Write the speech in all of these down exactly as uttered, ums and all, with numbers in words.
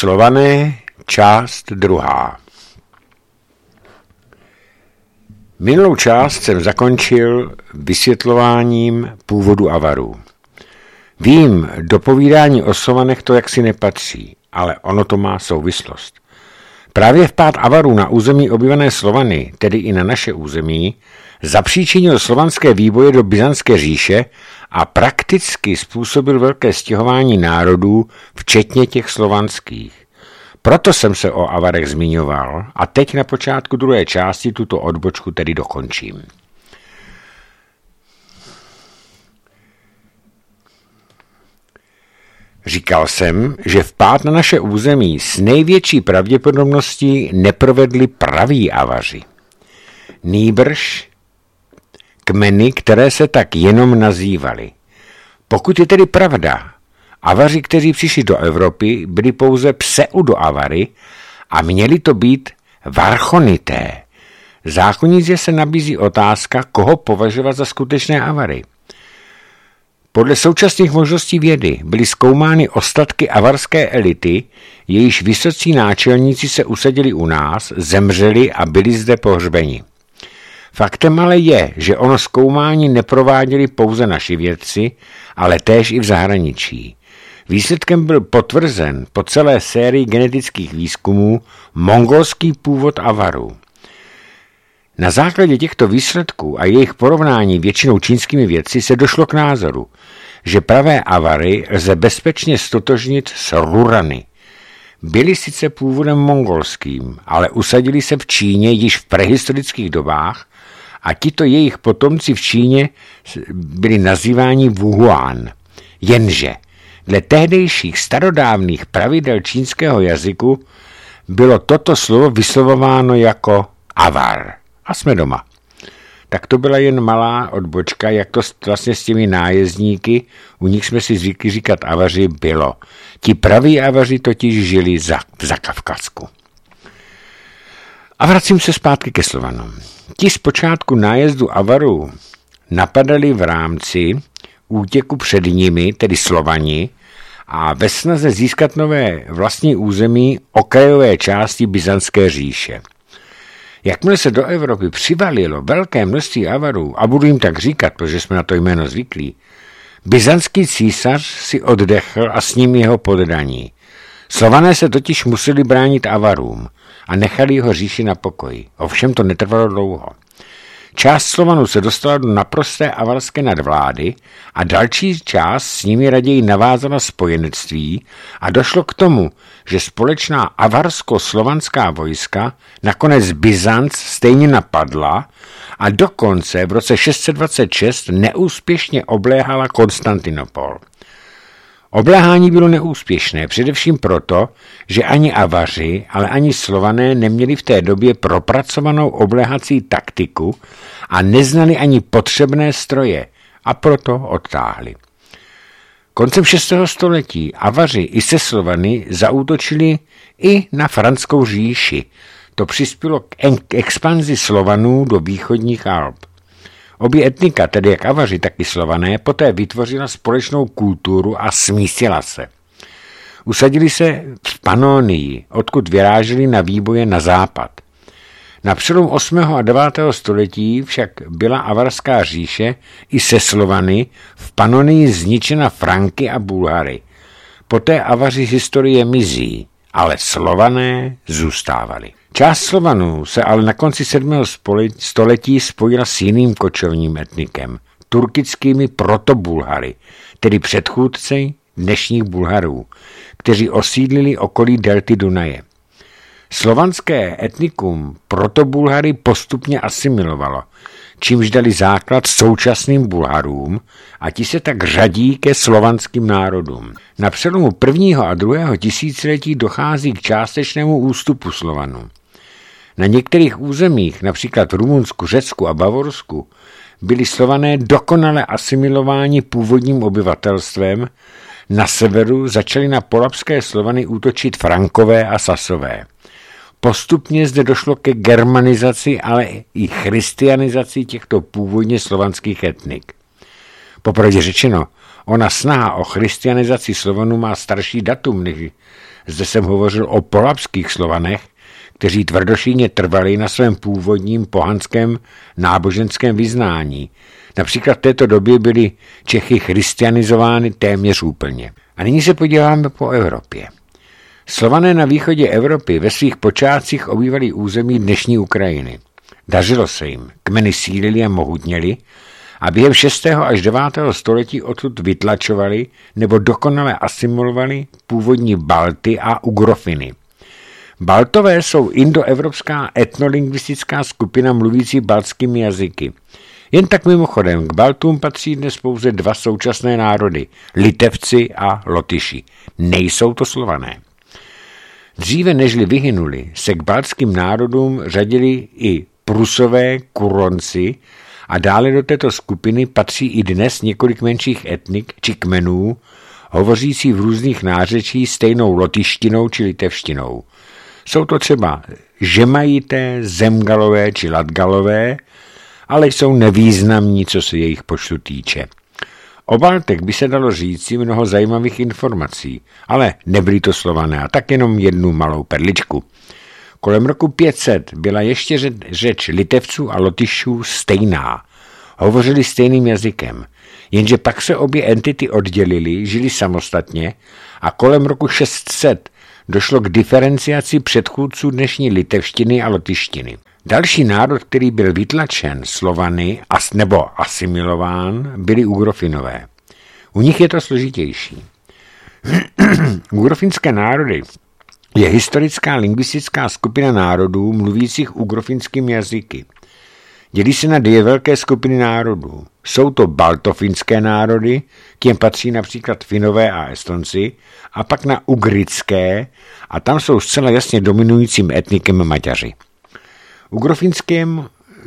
Slované, část druhá. Minulou část jsem zakončil vysvětlováním původu Avarů. Vím, do povídání o Slovanech to jaksi nepatří, ale ono to má souvislost. Právě vpád Avarů na území obývané Slovany, tedy i na naše území, zapříčinil slovanské výboje do Byzantské říše a prakticky způsobil velké stěhování národů, včetně těch slovanských. Proto jsem se o Avarech zmiňoval a teď na počátku druhé části tuto odbočku tedy dokončím. Říkal jsem, že vpád na naše území s největší pravděpodobností neprovedli praví Avaři. Nýbrž kmeny, které se tak jenom nazývaly. Pokud je tedy pravda, Avaři, kteří přišli do Evropy, byli pouze pseudoavary a měli to být varchonité. Zákonitě se nabízí otázka, koho považovat za skutečné Avary. Podle současných možností vědy byly zkoumány ostatky avarské elity, jejíž vysocí náčelníci se usadili u nás, zemřeli a byli zde pohřbeni. Faktem ale je, že ono zkoumání neprováděli pouze naši vědci, ale též i v zahraničí. Výsledkem byl potvrzen po celé sérii genetických výzkumů mongolský původ Avarů. Na základě těchto výsledků a jejich porovnání většinou čínskými vědci se došlo k názoru, že pravé Avary lze bezpečně stotožnit s Rurany. Byli sice původem mongolským, ale usadili se v Číně již v prehistorických dobách a tito jejich potomci v Číně byli nazýváni Wuhuan. Jenže dle tehdejších starodávných pravidel čínského jazyku bylo toto slovo vyslovováno jako Avar. A jsme doma. Tak to byla jen malá odbočka, jak to vlastně s těmi nájezdníky, u nich jsme si zvykli říkat Avaři, bylo. Ti praví Avaři totiž žili za, v Zakavkazsku. A vracím se zpátky ke Slovanům. Ti zpočátku nájezdu Avarů napadali v rámci útěku před nimi, tedy Slovani, a ve snaze získat nové vlastní území okrajové části Byzantské říše. Jakmile se do Evropy přivalilo velké množství Avarů, a budu jim tak říkat, protože jsme na to jméno zvyklí, byzantský císař si oddechl a s ním jeho poddaní. Slované se totiž museli bránit Avarům a nechali jeho říši na pokoji. Ovšem to netrvalo dlouho. Část Slovanů se dostala do naprosté avarské nadvlády a další část s nimi raději navázala spojenectví a došlo k tomu, že společná avarsko-slovanská vojska nakonec Byzanc stejně napadla a dokonce v roce šest set dvacet šest neúspěšně obléhala Konstantinopol. Obléhání bylo neúspěšné, především proto, že ani Avaři, ale ani Slované neměli v té době propracovanou obléhací taktiku a neznali ani potřebné stroje a proto odtáhli. Koncem šestého století Avaři i se Slovany zaútočili i na Franskou říši. To přispělo k expanzi Slovanů do východních Alp. Obě etnika, tedy jak Avaři, tak i Slované, poté vytvořila společnou kulturu a smísila se. Usadili se v Panonii, odkud vyráželi na výboje na západ. Na přelomu osmého a devátého století však byla avarská říše i se Slovany v Panonii zničena Franky a Bulhary. Poté Avaři z historie mizí, ale Slované zůstávali. Část Slovanů se ale na konci sedmého století spojila s jiným kočovním etnikem, turkickými protobulhary, tedy předchůdci dnešních Bulharů, kteří osídlili okolí delty Dunaje. Slovanské etnikum protobulhary postupně asimilovalo, čímž dali základ současným Bulharům a ti se tak řadí ke slovanským národům. Na přelomu prvního a druhého tisíciletí dochází k částečnému ústupu Slovanů. Na některých územích, například v Rumunsku, Řecku a Bavorsku, byli Slované dokonale asimilováni původním obyvatelstvem, na severu začali na polabské Slovany útočit Frankové a Sasové. Postupně zde došlo ke germanizaci, ale i christianizaci těchto původně slovanských etnik. Popravdě řečeno, ona snaha o christianizaci Slovanů má starší datum než Zde jsem hovořil o polabských Slovanech, kteří tvrdošíjně trvali na svém původním pohanském náboženském vyznání. Například v této době byly Čechy christianizovány téměř úplně. A nyní se podíváme po Evropě. Slované na východě Evropy ve svých počátcích obývali území dnešní Ukrajiny. Dařilo se jim, kmeny sílili a mohutněli a během šestého až devátého století odtud vytlačovali nebo dokonale asimilovali původní Balty a Ugrofiny. Baltové jsou indoevropská etnolingvistická skupina mluvící baltskými jazyky. Jen tak mimochodem, k Baltům patří dnes pouze dva současné národy, Litevci a Lotyši. Nejsou to Slované. Dříve nežli vyhynuli, se k baltským národům řadili i Prusové, Kuronci a dále do této skupiny patří i dnes několik menších etnik či kmenů, hovořící v různých nářečí stejnou lotyštinou či litevštinou. Jsou to třeba Žemajité, Zemgalové či Latgalové, ale jsou nevýznamní, co se jejich počtu týče. O Baltech by se dalo říci mnoho zajímavých informací, ale nebyli to Slované a tak jenom jednu malou perličku. Kolem roku pět set byla ještě řeč Litevců a Lotyšů stejná. Hovořili stejným jazykem, jenže pak se obě entity oddělily, žili samostatně a kolem roku šest set došlo k diferenciaci předchůdců dnešní litevštiny a lotyštiny. Další národ, který byl vytlačen Slovany as, nebo asimilován, byli Ugrofinové. U nich je to složitější. Ugrofinské národy je historická lingvistická skupina národů mluvících ugrofinskými jazyky. Dělí se na dvě velké skupiny národů. Jsou to baltofinské národy, k něm patří například Finové a Estonci, a pak na ugrické, a tam jsou zcela jasně dominujícím etnikem Maďaři. Ugrofinském,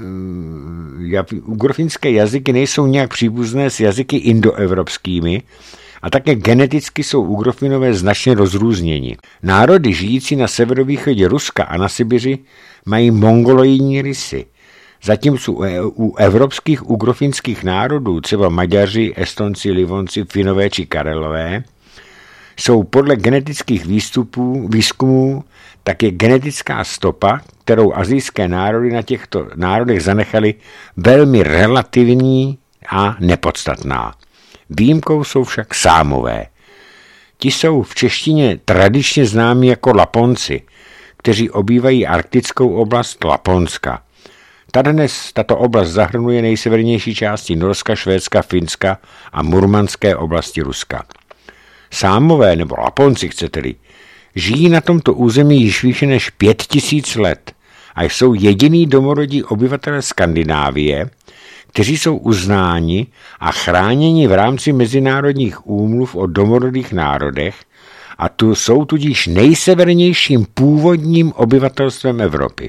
ugrofinské jazyky nejsou nějak příbuzné s jazyky indoevropskými a také geneticky jsou Ugrofinové značně rozrůzněni. Národy žijící na severovýchodě Ruska a na Sibiři mají mongoloidní rysy, zatímco u evropských ugrofinských národů, třeba Maďaři, Estonci, Livonci, Finové či Karelové, jsou podle genetických výstupů, výzkumů také genetická stopa, kterou asijské národy na těchto národech zanechaly, velmi relativní a nepodstatná. Výjimkou jsou však Sámové. Ti jsou v češtině tradičně známí jako Laponci, kteří obývají arktickou oblast Laponska. Tady dnes tato oblast zahrnuje nejsevernější části Norska, Švédska, Finska a murmanské oblasti Ruska. Sámové, nebo Laponci chcete-li, žijí na tomto území již výše než pět tisíc let a jsou jediný domorodí obyvatelé Skandinávie, kteří jsou uznáni a chráněni v rámci mezinárodních úmluv o domorodých národech a tu jsou tudíž nejsevernějším původním obyvatelstvem Evropy.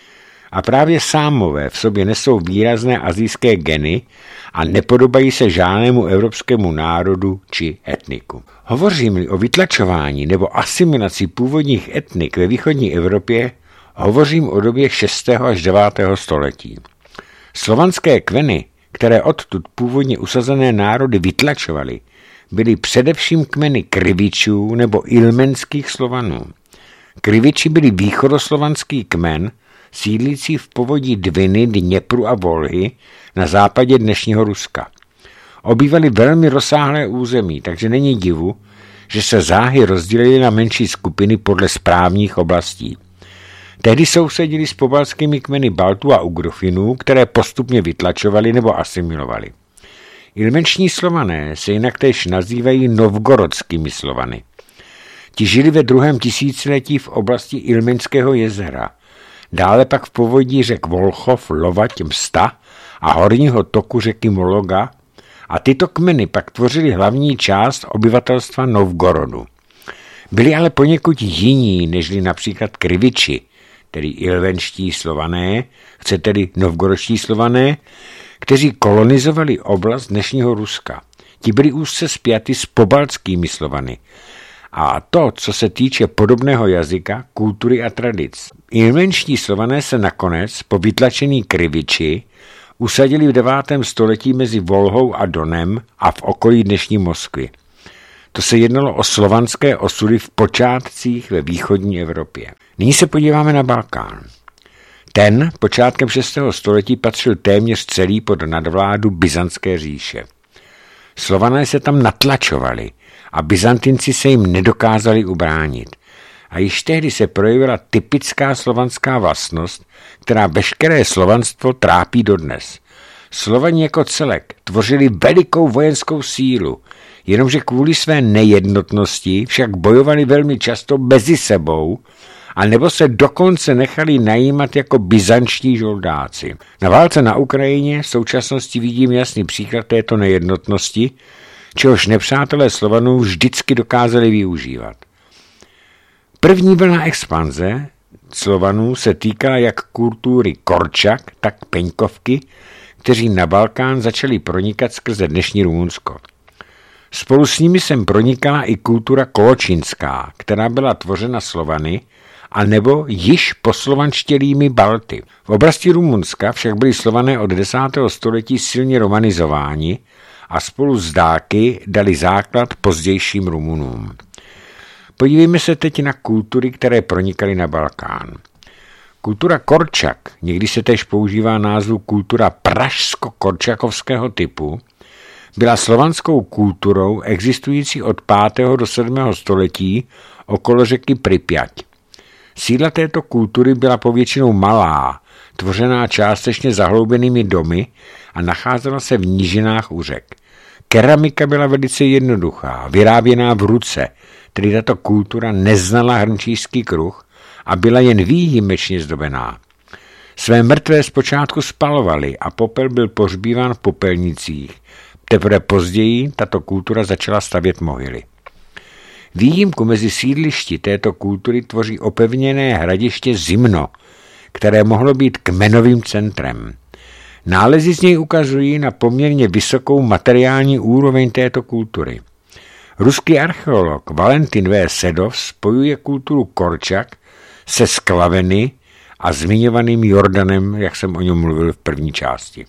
A právě Sámové v sobě nesou výrazné asijské geny a nepodobají se žádnému evropskému národu či etniku. Hovořím-li o vytlačování nebo asimilaci původních etnik ve východní Evropě, hovořím o době šestého až devátého století. Slovanské kmeny, které odtud původně usazené národy vytlačovaly, byly především kmeny Krivičů nebo ilmenských Slovanů. Kriviči byli východoslovanský kmen, sídlící v povodí Dviny, Dněpru a Volhy na západě dnešního Ruska. Obývali velmi rozsáhlé území, takže není divu, že se záhy rozdělily na menší skupiny podle správních oblastí. Tehdy sousedili s pobaltskými kmeny Baltů a Ugrofinů, které postupně vytlačovali nebo asimilovali. Ilmenční Slované se jinak též nazývají novgorodskými Slovany. Ti žili ve druhém tisíciletí v oblasti Ilmenského jezera, dále pak v povodí řek Volchov, Lovať, Msta a horního toku řeky Mologa a tyto kmeny pak tvořily hlavní část obyvatelstva Novgorodu. Byli ale poněkud jiní nežli například Kriviči, tedy ilvenští Slované, chcete-li novgorodští Slované, kteří kolonizovali oblast dnešního Ruska. Ti byli úzce spjati s pobaltskými Slovany. A to, co se týče podobného jazyka, kultury a tradic. Ilmenští Slované se nakonec, po vytlačení Kriviči, usadili v devátém století mezi Volhou a Donem a v okolí dnešní Moskvy. To se jednalo o slovanské osudy v počátcích ve východní Evropě. Nyní se podíváme na Balkán. Ten počátkem šestého století patřil téměř celý pod nadvládu Byzantské říše. Slované se tam natlačovali a Byzantinci se jim nedokázali ubránit. A již tehdy se projevila typická slovanská vlastnost, která veškeré slovanstvo trápí dodnes. Slovani jako celek tvořili velikou vojenskou sílu, jenomže kvůli své nejednotnosti však bojovali velmi často mezi sebou, a nebo se dokonce nechali najímat jako byzantští žoldáci. Na válce na Ukrajině v současnosti vidím jasný příklad této nejednotnosti, čehož nepřátelé Slovanů vždycky dokázali využívat. První vlna expanze Slovanů se týká jak kultury Korčak, tak Peňkovky, kteří na Balkán začali pronikat skrze dnešní Rumunsko. Spolu s nimi sem pronikala i kultura koločinská, která byla tvořena Slovany, a nebo již poslovanštělými Balty. V oblasti Rumunska však byli Slované od desátého století silně romanizováni a spolu s Dáky dali základ pozdějším Rumunům. Podívejme se teď na kultury, které pronikaly na Balkán. Kultura Korčak, někdy se též používá názvu kultura pražsko-korčakovského typu, byla slovanskou kulturou existující od pátého do sedmého století okolo řeky Pripjať. Sídla této kultury byla povětšinou malá, tvořená částečně zahloubenými domy a nacházela se v nížinách u řek. Keramika byla velice jednoduchá, vyráběná v ruce, tedy tato kultura neznala hrnčířský kruh a byla jen výjimečně zdobená. Své mrtvé zpočátku spalovali a popel byl pohřbíván v popelnicích. Teprve později tato kultura začala stavět mohyly. Výjimku mezi sídlišti této kultury tvoří opevněné hradiště Zimno, které mohlo být kmenovým centrem. Nálezy z něj ukazují na poměrně vysokou materiální úroveň této kultury. Ruský archeolog Valentin V. Sedov spojuje kulturu Korčak se Sklaveny a zmiňovaným Jordanem, jak jsem o něm mluvil v první části.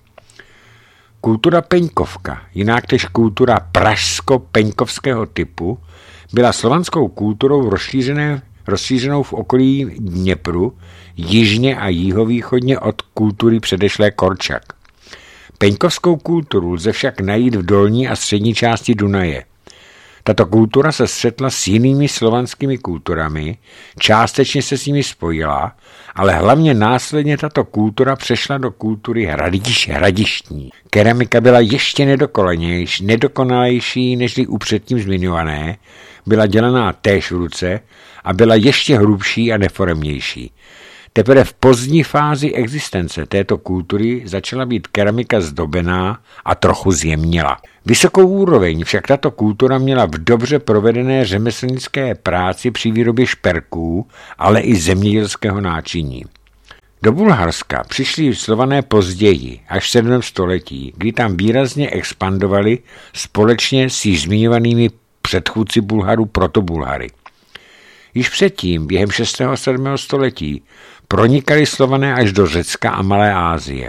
Kultura Peňkovka, jinak tež kultura pražsko-peňkovského typu, byla slovanskou kulturou rozšířené, rozšířenou v okolí Dněpru, jižně a jihovýchodně od kultury předešlé Korčak. Peňkovskou kulturu lze však najít v dolní a střední části Dunaje. Tato kultura se střetla s jinými slovanskými kulturami, částečně se s nimi spojila, ale hlavně následně tato kultura přešla do kultury hradiš, hradištní. Keramika byla ještě nedokonalejší než u předtím zmiňované, byla dělaná též v ruce a byla ještě hrubší a deformnější. Teprve v pozdní fázi existence této kultury začala být keramika zdobená a trochu zjemněla. Vysokou úroveň však tato kultura měla v dobře provedené řemeslnické práci při výrobě šperků, ale i zemědělského náčiní. Do Bulharska přišli Slované později, až v sedmém století, kdy tam výrazně expandovali společně s již zmiňovanými předchůdci Bulharů Protobulhary. Již předtím, během šestého a sedmého století, pronikali Slované až do Řecka a Malé Asie.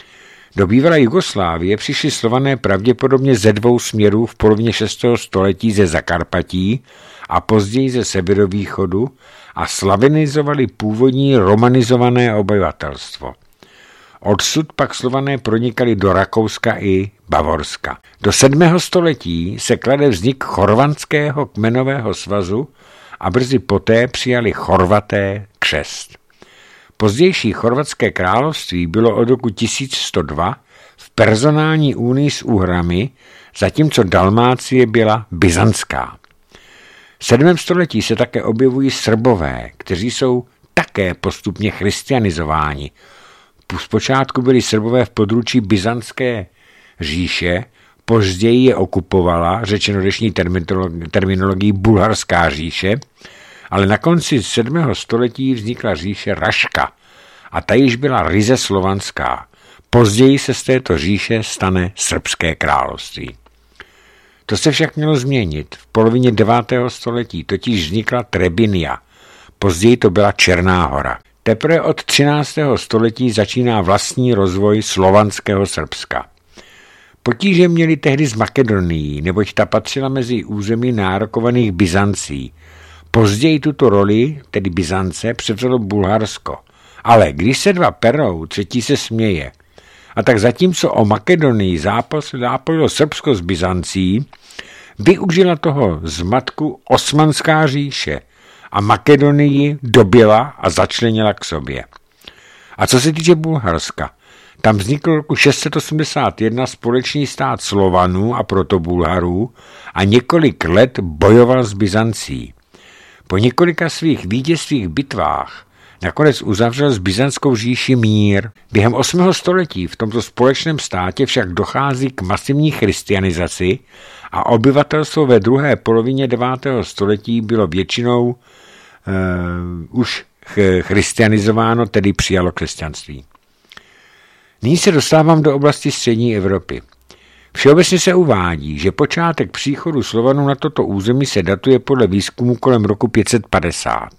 Do bývalé Jugoslávie přišli Slované pravděpodobně ze dvou směrů v polovině šestého století ze Zakarpatí a později ze severovýchodu a slavinizovali původní romanizované obyvatelstvo. Odsud pak Slované pronikali do Rakouska i Bavorska. Do sedmého století se klade vznik chorvatského kmenového svazu a brzy poté přijali Chorvaté křest. Pozdější chorvatské království bylo od roku tisíc sto dva v personální unii s Uhrami, zatímco Dalmácie byla byzantská. V sedmém století se také objevují Srbové, kteří jsou také postupně christianizováni. Zpočátku byli Srbové v područí byzantské říše, později je okupovala, řečeno dnešní terminologií bulharská říše, ale na konci sedmého století vznikla říše Raška a ta již byla ryze slovanská. Později se z této říše stane srbské království. To se však mělo změnit. V polovině devátého století totiž vznikla Trebinia. Později to byla Černá hora. Teprve od třináctého století začíná vlastní rozvoj slovanského Srbska. Potíže měli tehdy s Makedonií, neboť ta patřila mezi území nárokovaných Byzancí. Později tuto roli, tedy Byzance, převzalo Bulharsko. Ale když se dva perou, třetí se směje. A tak zatímco o Makedonii zápolilo Srbsko z Byzancí, využila toho zmatku Osmanská říše a Makedonii dobila a začlenila k sobě. A co se týče Bulharska, tam vznikl roku šest set osmdesát jedna společný stát Slovanů a protobulharů a několik let bojoval s Byzancí. Po několika svých vítězstvích bitvách nakonec uzavřel s Byzantskou říši mír. Během osmého století v tomto společném státě však dochází k masivní christianizaci a obyvatelstvo ve druhé polovině devátého století bylo většinou uh, už christianizováno, tedy přijalo křesťanství. Nyní se dostávám do oblasti střední Evropy. Všeobecně se uvádí, že počátek příchodu Slovanů na toto území se datuje podle výzkumu kolem roku pět set padesát.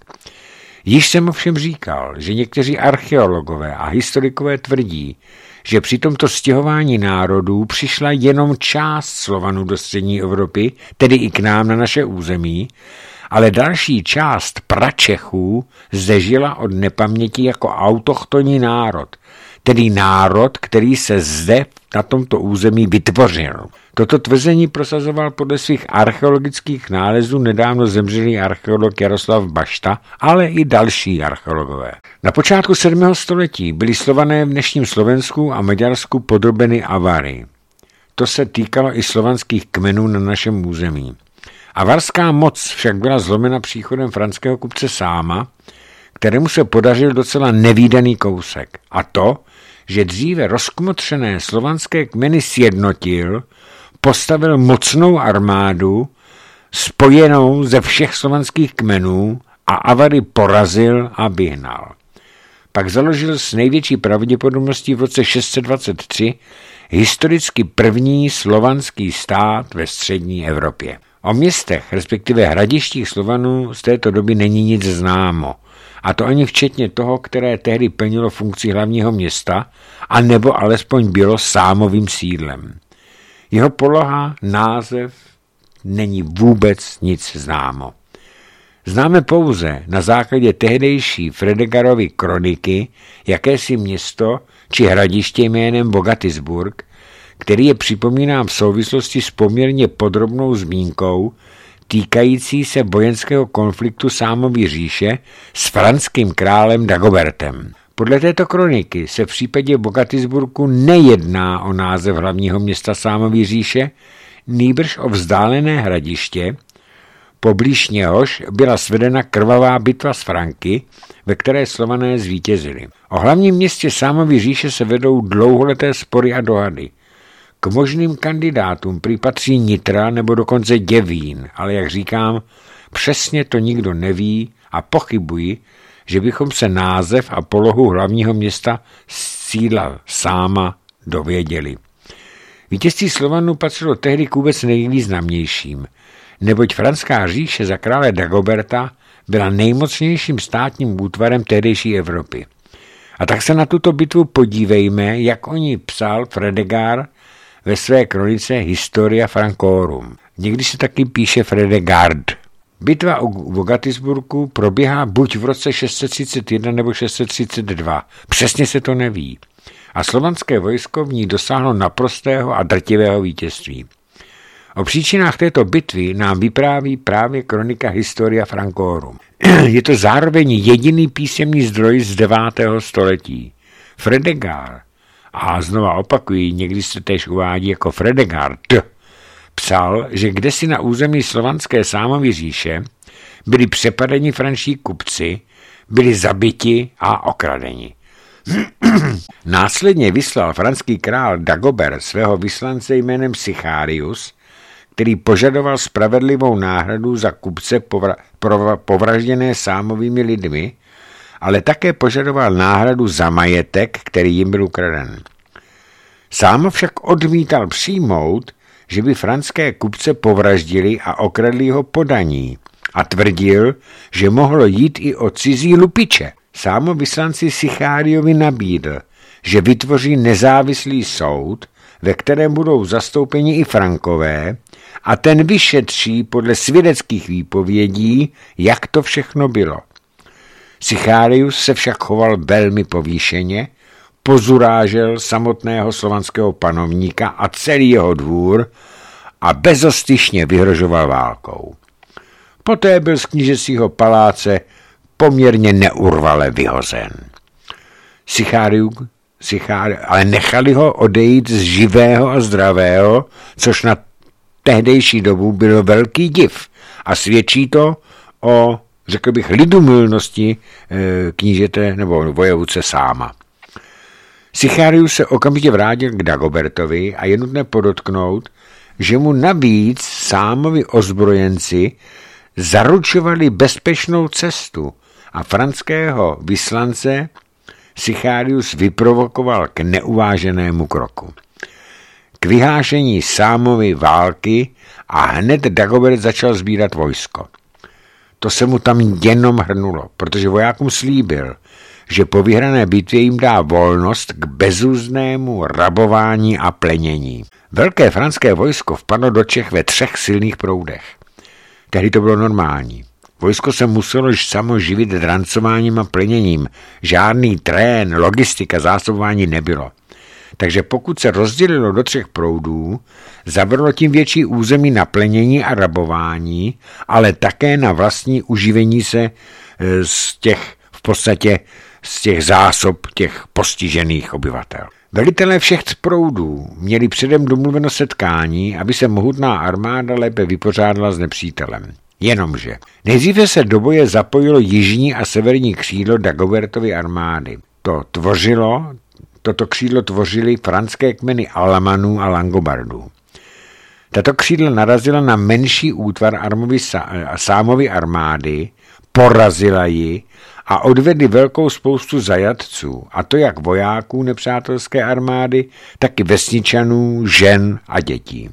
Již jsem ovšem říkal, že někteří archeologové a historikové tvrdí, že při tomto stěhování národů přišla jenom část Slovanů do střední Evropy, tedy i k nám na naše území, ale další část pračechů zde žila od nepaměti jako autochtonní národ, tedy národ, který se zde na tomto území vytvořil. Toto tvrzení prosazoval podle svých archeologických nálezů nedávno zemřelý archeolog Jaroslav Bašta, ale i další archeologové. Na počátku sedmého století byli Slované v dnešním Slovensku a Maďarsku podrobeny avary. To se týkalo i slovanských kmenů na našem území. Avarská moc však byla zlomena příchodem franského kupce Sáma, kterému se podařil docela nevídaný kousek. A to, že dříve rozkmotřené slovanské kmeny sjednotil, postavil mocnou armádu, spojenou ze všech slovanských kmenů a Avary porazil a vyhnal. Pak založil s největší pravděpodobností v roce šest set dvacet tři historicky první slovanský stát ve střední Evropě. O městech, respektive hradištích Slovanů z této doby není nic známo, a to ani včetně toho, které tehdy plnilo funkci hlavního města, a nebo alespoň bylo sámovým sídlem. Jeho poloha, název, není vůbec nic známo. Známe pouze na základě tehdejší Fredegarovy kroniky jakési město či hradiště jménem Bogatisburg, který je připomínám v souvislosti s poměrně podrobnou zmínkou týkající se vojenského konfliktu Sámovy říše s franským králem Dagobertem. Podle této kroniky se v případě Bogatisburgu nejedná o název hlavního města Sámovy říše, nýbrž o vzdálené hradiště, poblíž něhož byla svedena krvavá bitva s Franky, ve které Slované zvítězili. O hlavním městě Sámovy říše se vedou dlouholeté spory a dohady. K možným kandidátům připatří Nitra nebo dokonce Děvín, ale jak říkám, přesně to nikdo neví a pochybuji, že bychom se název a polohu hlavního města sídla Sáma dověděli. Vítězství Slovanů patřilo tehdy k vůbec nejvýznamnějším, neboť Franská říše za krále Dagoberta byla nejmocnějším státním útvarem tehdejší Evropy. A tak se na tuto bitvu podívejme, jak o ní psal Fredegar ve své kronice Historia Francorum. Někdy se taky píše Fredegard. Bitva u Bogatisburgu proběhá buď v roce šest set třicet jedna nebo šest set třicet dva. Přesně se to neví. A slovanské vojsko v ní dosáhlo naprostého a drtivého vítězství. O příčinách této bitvy nám vypráví právě kronika Historia Francorum. Je to zároveň jediný písemný zdroj z devátého století. Fredegar, a znova opakuji, někdy se též uvádí jako Fredegard, psal, že kdesi na území slovanské Sámovy říše byli přepadeni franští kupci, byli zabiti a okradeni. Následně vyslal franský král Dagobert svého vyslance jménem Sicharius, který požadoval spravedlivou náhradu za kupce povra- povra- povražděné sámovými lidmi, ale také požadoval náhradu za majetek, který jim byl ukraden. Sám však odmítal přijmout, že by franské kupce povraždili a okradli jeho podaní a tvrdil, že mohlo jít i o cizí lupiče. Sámo vyslanci Sicháriovi nabídl, že vytvoří nezávislý soud, ve kterém budou zastoupeni i Frankové, a ten vyšetří podle svědeckých výpovědí, jak to všechno bylo. Sicharius se však choval velmi povýšeně, pozurážel samotného slovanského panovníka a celý jeho dvůr a bezostyšně vyhrožoval válkou. Poté byl z knížecího paláce poměrně neurvale vyhozen. Sicharius, Sicharius, ale nechali ho odejít z živého a zdravého, což na tehdejší dobu byl velký div a svědčí to o, řekl bych, lidumilnosti knížete nebo vojevůdce Sáma. Sicharius se okamžitě vrátil k Dagobertovi a je nutné podotknout, že mu navíc Sámovi ozbrojenci zaručovali bezpečnou cestu a franského vyslance Sicharius vyprovokoval k neuváženému kroku. K vyhášení Sámovy války a hned Dagobert začal sbírat vojsko. To se mu tam jenom hrnulo, protože vojákům slíbil, že po vyhrané bitvě jim dá volnost k bezúznému rabování a plenění. Velké franské vojsko vpadlo do Čech ve třech silných proudech. Tehdy to bylo normální. Vojsko se muselo samo živit drancováním a pleněním. Žádný trén, logistika, zásobování nebylo. Takže pokud se rozdělilo do třech proudů, zabralo tím větší území na plenění a rabování, ale také na vlastní uživení se z těch, v podstatě z těch zásob těch postižených obyvatel. Velitelé všech proudů měli předem domluveno setkání, aby se mohutná armáda lépe vypořádala s nepřítelem. Jenomže nejdříve se do boje zapojilo jižní a severní křídlo Dagobertovy armády. To tvořilo, toto křídlo tvořily franské kmeny Alamanů a Langobardů. Tato křídla narazila na menší útvar armovy Sámovy armády, porazila ji a odvedli velkou spoustu zajatců, a to jak vojáků nepřátelské armády, tak i vesničanů, žen a dětí.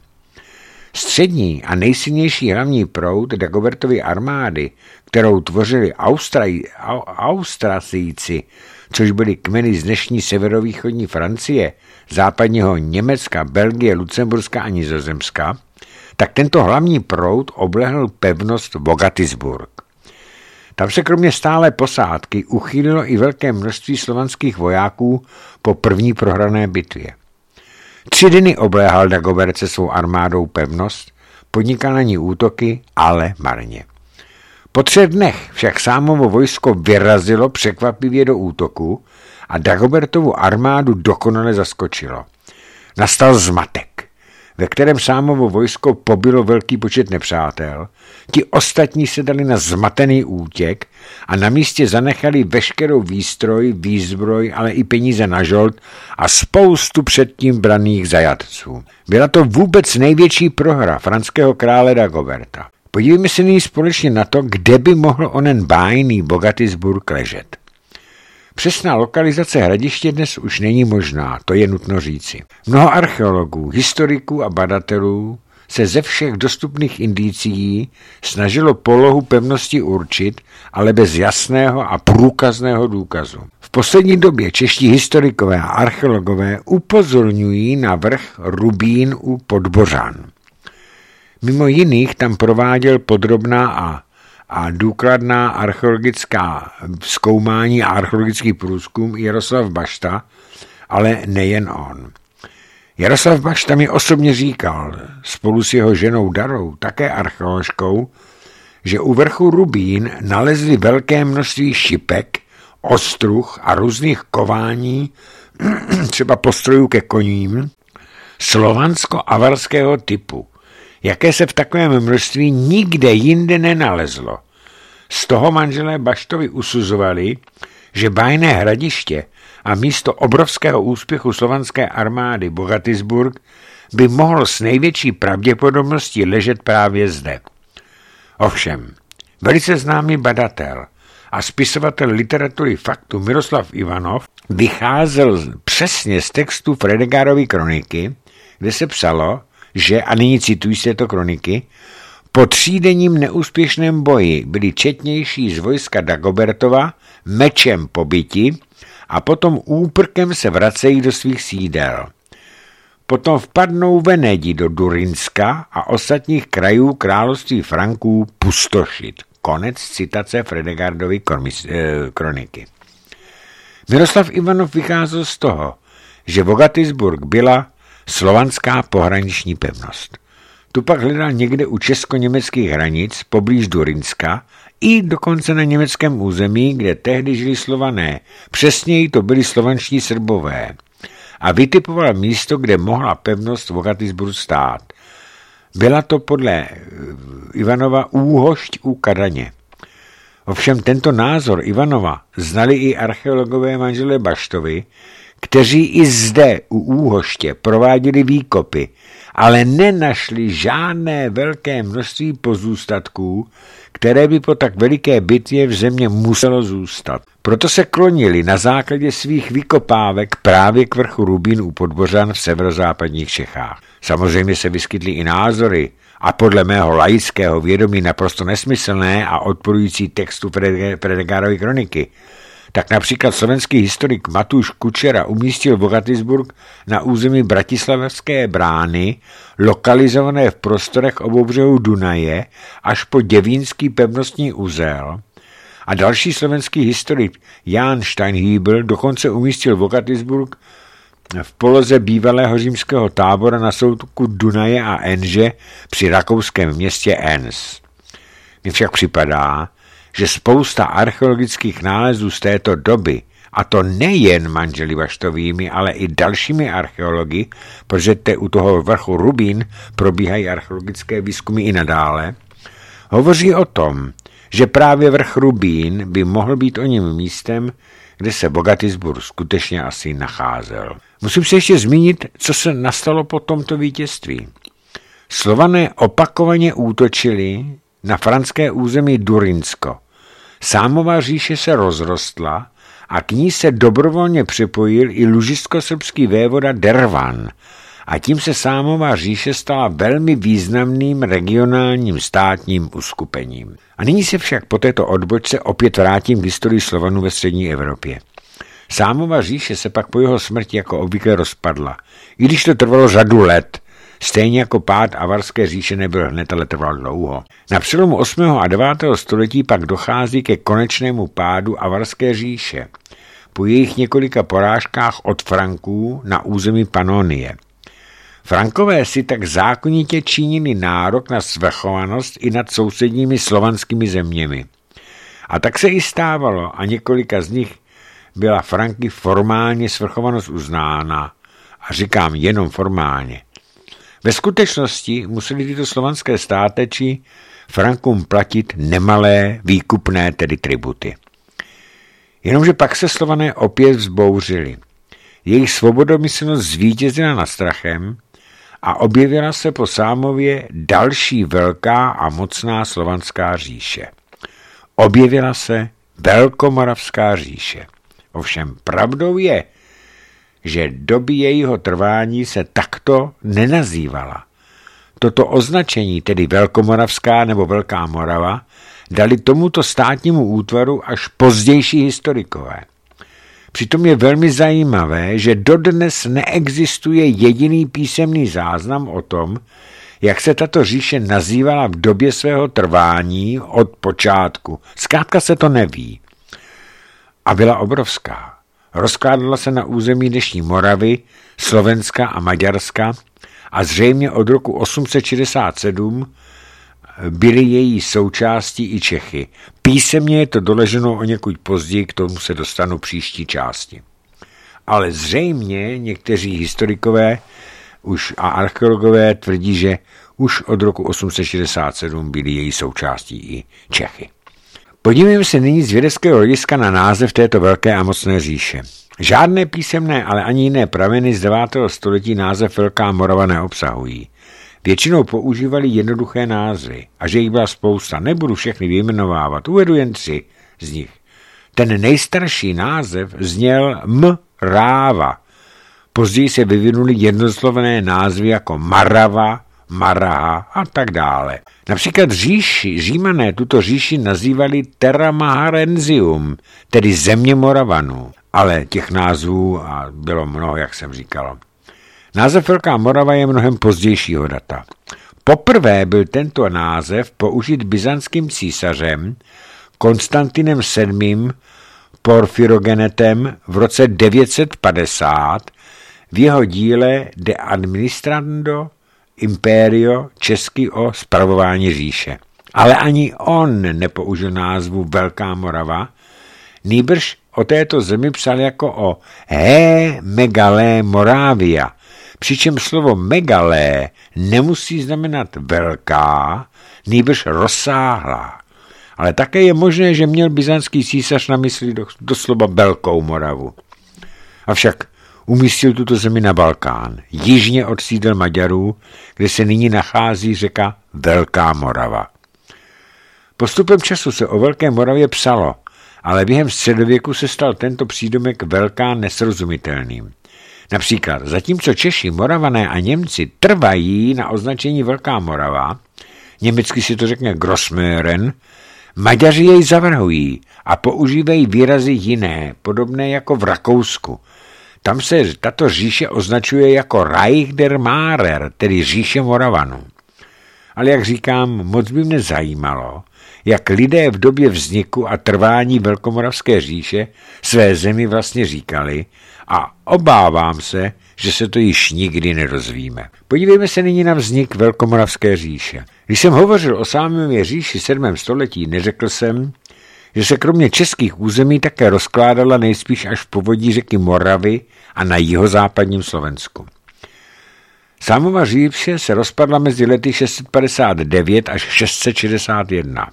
Střední a nejsilnější hlavní proud Dagobertovy armády, kterou tvořili Austraj, Austrasíci, což byly kmeny z dnešní severovýchodní Francie, západního Německa, Belgie, Lucemburska a Nizozemska, tak tento hlavní proud oblehl pevnost Bogatisburg. Tam se kromě stálé posádky uchýlilo i velké množství slovanských vojáků po první prohrané bitvě. Tři dny obléhal Dagobert se svou armádou pevnost, podnikal na ní útoky, ale marně. Po třech dnech však Sámovo vojsko vyrazilo překvapivě do útoku a Dagobertovu armádu dokonale zaskočilo. Nastal zmatek, ve kterém Sámovo vojsko pobilo velký počet nepřátel, ti ostatní se dali na zmatený útěk a na místě zanechali veškerou výstroj, výzbroj, ale i peníze na žold a spoustu předtím braných zajatců. Byla to vůbec největší prohra franského krále Dagoberta. Podívejme se nyní společně na to, kde by mohl onen bájný Bogatisburg ležet. Přesná lokalizace hradiště dnes už není možná, to je nutno říci. Mnoho archeologů, historiků a badatelů se ze všech dostupných indicií snažilo polohu pevnosti určit, ale bez jasného a průkazného důkazu. V poslední době čeští historikové a archeologové upozorňují na vrch Rubín u Podbořan. Mimo jiných tam prováděl podrobná a, a důkladná archeologická zkoumání a archeologický průzkum Jaroslav Bašta, ale nejen on. Jaroslav Bašta mi osobně říkal, spolu s jeho ženou Darou, také archeoložkou, že u vrchu Rubín nalezli velké množství šipek, ostruh a různých kování, třeba postrojů ke koním, slovansko-avarského typu, jaké se v takovém množství nikde jinde nenalezlo. Z toho manželé Baštovi usuzovali, že bájné hradiště a místo obrovského úspěchu slovanské armády Bogatisburg by mohlo s největší pravděpodobností ležet právě zde. Ovšem, velice známý badatel a spisovatel literatury faktu Miroslav Ivanov vycházel přesně z textu Fredegarovy kroniky, kde se psalo, že, a nyní cituji z této kroniky, po třídenním neúspěšném boji byli četnější z vojska Dagobertova mečem pobiti a potom úprkem se vracejí do svých sídel. potom vpadnou Venedi do Durinska a ostatních krajů království Franků pustošit. Konec citace Fredegardovy kroniky. Miroslav Ivanov vycházel z toho, že Vogatisburg byla slovanská pohraniční pevnost. Tu pak hledal někde u česko-německých hranic poblíž Durinska i dokonce na německém území, kde tehdy žili Slované. Přesněji to byli slovanští Srbové. A vytipoval místo, kde mohla pevnost Vogatisburg stát. Byla to podle Ivanova Úhošť u Kadaně. Ovšem tento názor Ivanova znali i archeologové manželé Baštovi, kteří i zde u Úhoště prováděli výkopy, ale nenašli žádné velké množství pozůstatků, které by po tak veliké bitvě v země muselo zůstat. Proto se klonili na základě svých vykopávek právě k vrchu Rubín u Podbořan v severozápadních Čechách. Samozřejmě se vyskytly i názory, a podle mého laického vědomí naprosto nesmyslné a odporující textu Fredegárovy kroniky. Tak například slovenský historik Matúš Kučera umístil Vogatisburg na území Bratislavské brány, lokalizované v prostorech obou břehů Dunaje až po děvínský pevnostní uzel, a další slovenský historik Jan Steinhübel dokonce umístil Vogatisburg v poloze bývalého římského tábora na soutoku Dunaje a Enže při rakouském městě Enns. Mně však připadá, že spousta archeologických nálezů z této doby, a to nejen manželi Baštovými, ale i dalšími archeology, protože te u toho vrchu Rubín probíhají archeologické výzkumy i nadále, hovoří o tom, že právě vrch Rubín by mohl být oním místem, kde se Vogatisburg skutečně asi nacházel. Musím se ještě zmínit, co se nastalo po tomto vítězství. Slované opakovaně útočili na franské území Durinsko. Sámová říše se rozrostla a k ní se dobrovolně připojil i lužisko-srbský vévoda Dervan a tím se Sámová říše stala velmi významným regionálním státním uskupením. A nyní se však po této odbočce opět vrátím k historii Slovanů ve střední Evropě. Sámova říše se pak po jeho smrti jako obvykle rozpadla. I když to trvalo řadu let, stejně jako pád Avarské říše nebyl hned, ale trval dlouho. Na přelomu osmého a devátého století pak dochází ke konečnému pádu Avarské říše po jejich několika porážkách od Franků na území Panonie. Frankové si tak zákonitě činili nárok na svrchovanost i nad sousedními slovanskými zeměmi. A tak se i stávalo a několika z nich byla Franky formálně svrchovanost uznána, a říkám jenom formálně. Ve skutečnosti museli tyto slovanské státeči Frankům platit nemalé výkupné, tedy tributy. Jenomže pak se Slované opět vzbouřili. Jejich svobodomyslnost zvítězila nad strachem a objevila se po Sámově další velká a mocná slovanská říše. Objevila se Velkomoravská říše. Ovšem pravdou je, že doby jejího trvání se takto nenazývala. Toto označení, tedy Velkomoravská nebo Velká Morava, dali tomuto státnímu útvaru až pozdější historikové. Přitom je velmi zajímavé, že dodnes neexistuje jediný písemný záznam o tom, jak se tato říše nazývala v době svého trvání od počátku. Zkrátka se to neví. A byla obrovská. Rozkládala se na území dnešní Moravy, Slovenska a Maďarska a zřejmě od roku osm set šedesát sedm byly její součástí i Čechy. Písemně je to doleženo o někud později, k tomu se dostanu příští části. Ale zřejmě někteří historikové už a archeologové tvrdí, že už od roku osm set šedesát sedm byly její součástí i Čechy. Podívejme se nyní z vědeckého hlediska na název této velké a mocné říše. Žádné písemné, ale ani jiné prameny z devátého století název Velká Morava neobsahují. Většinou používali jednoduché názvy a že jich byla spousta. Nebudu všechny vyjmenovávat, uvedu jen tři z nich. Ten nejstarší název zněl Mráva. Později se vyvinuly jednoslovné názvy jako Marava, Maraha a tak dále. Například říši, Římané tuto říši nazývali Terra Maharensium, tedy země Moravanů, ale těch názvů bylo mnoho, jak jsem říkal. Název Velká Morava je mnohem pozdějšího data. Poprvé byl tento název použit byzantským císařem Konstantinem sedmým Porfirogenetem v roce devět set padesát v jeho díle De Administrando Imperio česky o spravování říše. Ale ani on nepoužil názvu Velká Morava, nýbrž o této zemi psal jako o He Megalé Moravia, přičem slovo megalé nemusí znamenat velká, nýbrž rozsáhlá. Ale také je možné, že měl byzantský císař na mysli doslova Velkou Moravu. Avšak umístil tuto zemi na Balkán, jižně od sídel Maďarů, kde se nyní nachází řeka Velká Morava. Postupem času se o Velké Moravě psalo, ale během středověku se stal tento přídomek Velká nesrozumitelným. Například, zatímco Češi, Moravané a Němci trvají na označení Velká Morava, německy si to řekne Grossmöhren, Maďaři jej zavrhují a používají výrazy jiné, podobné jako v Rakousku. Tam se tato říše označuje jako Reich der Marer, tedy říše Moravanů. Ale jak říkám, moc by mě zajímalo, jak lidé v době vzniku a trvání Velkomoravské říše své zemi vlastně říkali a obávám se, že se to již nikdy nedozvíme. Podívejme se nyní na vznik Velkomoravské říše. Když jsem hovořil o Sámově říši sedmém století, neřekl jsem, že se kromě českých území také rozkládala nejspíš až v povodí řeky Moravy a na jihozápadním Slovensku. Sámova říše se rozpadla mezi lety šest set padesát devět až šest set šedesát jedna.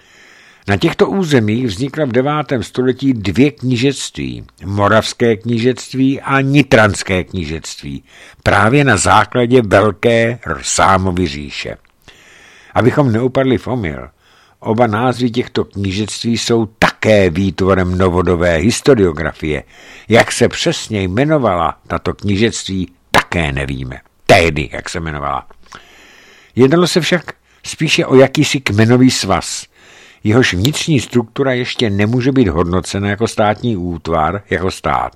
Na těchto územích vznikla v devátém století dvě knížectví, Moravské knížectví a Nitranské knížectví, právě na základě Velké Sámovy říše. Abychom neupadli v omyl, oba názvy těchto knížectví jsou také výtvorem novodobé historiografie. Jak se přesně jmenovala tato knížectví, také nevíme. Tehdy, jak se jmenovala. Jednalo se však spíše o jakýsi kmenový svaz. Jehož vnitřní struktura ještě nemůže být hodnocena jako státní útvar, jako stát.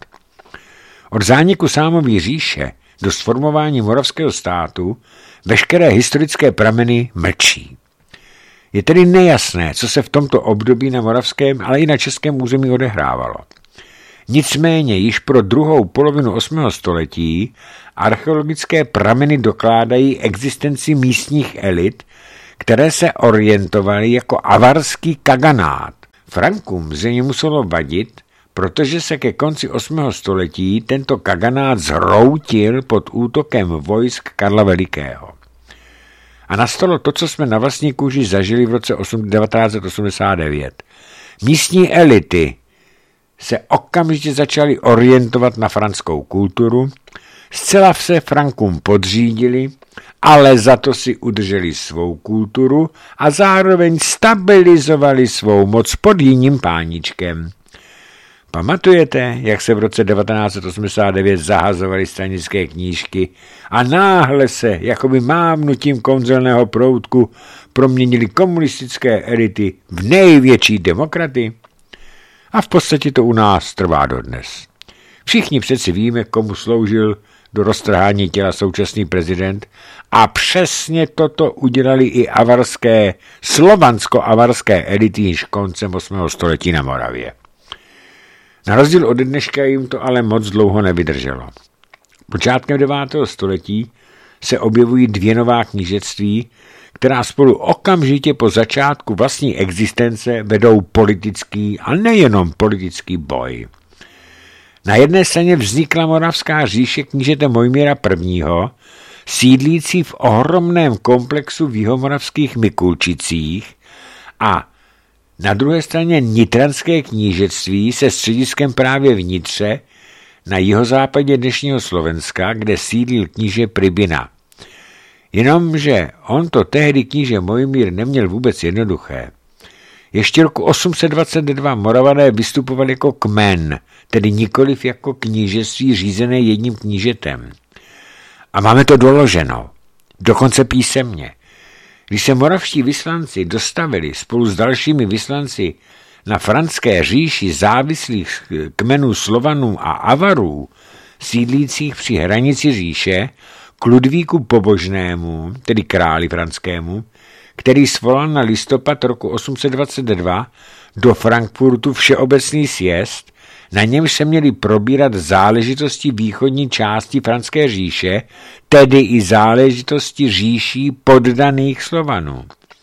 Od zániku Sámovy říše do sformování moravského státu veškeré historické prameny mlčí. Je tedy nejasné, co se v tomto období na moravském, ale i na českém území odehrávalo. Nicméně již pro druhou polovinu osmého století archeologické prameny dokládají existenci místních elit, které se orientovaly jako avarský kaganát. Frankům zřejmě muselo vadit, protože se ke konci osmého století tento kaganát zhroutil pod útokem vojsk Karla Velikého. A nastalo to, co jsme na vlastní kůži zažili v roce devatenáct set osmdesát devět. Místní elity se okamžitě začaly orientovat na franskou kulturu, zcela se Frankům podřídili, ale za to si udrželi svou kulturu a zároveň stabilizovali svou moc pod jiným páničkem. Pamatujete, jak se v roce devatenáct set osmdesát devět zahazovaly stranické knížky a náhle se, jakoby mávnutím kouzelného proutku, proměnily komunistické elity v největší demokraty? A v podstatě to u nás trvá dodnes. Všichni přeci víme, komu sloužil do roztrhání těla současný prezident a přesně toto udělali i avarské, slovansko-avarské elity již koncem osmého století na Moravě. Na rozdíl od dneška jim to ale moc dlouho nevydrželo. Počátkem devátého století se objevují dvě nová knížectví, která spolu okamžitě po začátku vlastní existence vedou politický a nejenom politický boj. Na jedné straně vznikla Moravská říše knížete Mojmíra prvního, sídlící v ohromném komplexu v jihomoravských Mikulčicích, a na druhé straně Nitranské knížectví se střediskem právě v Nitře na jihozápadě dnešního Slovenska, kde sídlil kníže Pribina. Jenomže on to tehdy kníže Mojmír neměl vůbec jednoduché. Ještě roku osm set dvacet dva Moravané vystupovali jako kmen, tedy nikoliv jako knížectví řízené jedním knížetem. A máme to doloženo, dokonce písemně. Když se moravští vyslanci dostavili spolu s dalšími vyslanci na franské říši závislých kmenů Slovanů a Avarů, sídlících při hranici říše k Ludvíku Pobožnému, tedy králi franskému, který svolal na listopad roku osm set dvacet dva do Frankfurtu všeobecný sjezd, na němž se měly probírat záležitosti východní části franské říše, tedy i záležitosti říší poddaných Slovanů.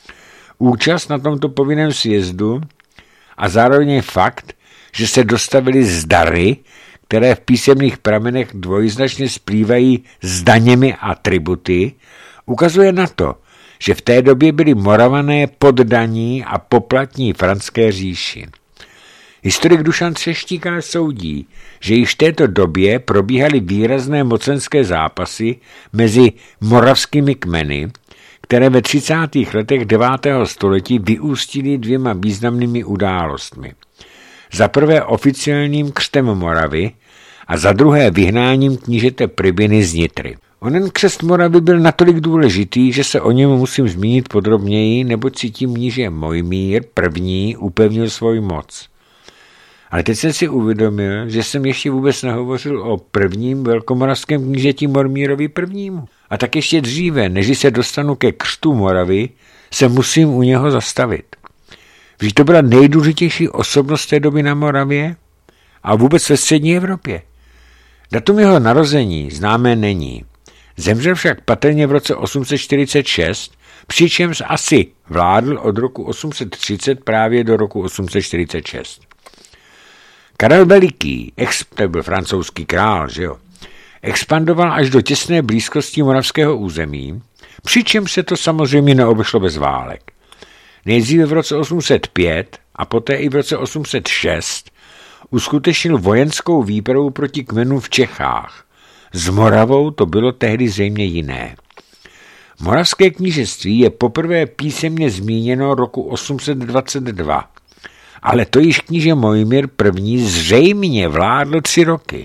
Účast na tomto povinném sjezdu a zároveň fakt, že se dostavili zdary, které v písemných pramenech dvojznačně splývají s daněmi a tributy, ukazuje na to, že v té době byli Moravané poddaní a poplatní franské říši. Historik Dušan Třeštík soudí, že již v této době probíhaly výrazné mocenské zápasy mezi moravskými kmeny, které ve třicátých letech devátého století vyústily dvěma významnými událostmi. Za prvé oficiálním křtem Moravy a za druhé vyhnáním knížete Prybiny z Nitry. Onen křest Moravy byl natolik důležitý, že se o něm musím zmínit podrobněji, neboť si tím níže Mojmír první upevnil svou moc. Ale teď jsem si uvědomil, že jsem ještě vůbec nehovořil o prvním velkomoravském knížeti Mormírovi prvnímu. A tak ještě dříve, než se dostanu ke křtu Moravy, se musím u něho zastavit. Vždyť to byla nejdůležitější osobnost té doby na Moravě a vůbec ve střední Evropě. Datum jeho narození známé není. Zemřel však patrně v roce osm set čtyřicet šest, přičemž asi vládl od roku osm set třicet právě do roku osm set čtyřicet šest. Karel Veliký, ex, to byl francouzský král, že jo, expandoval až do těsné blízkosti moravského území, přičemž se to samozřejmě neobešlo bez válek. Nejdříve v roce osm set pět a poté i v roce osm set šest uskutečnil vojenskou výpravu proti kmenům v Čechách. S Moravou to bylo tehdy zřejmě jiné. Moravské knížectví je poprvé písemně zmíněno roku osm set dvacet dva, ale to již kníže Mojmír první zřejmě vládl tři roky.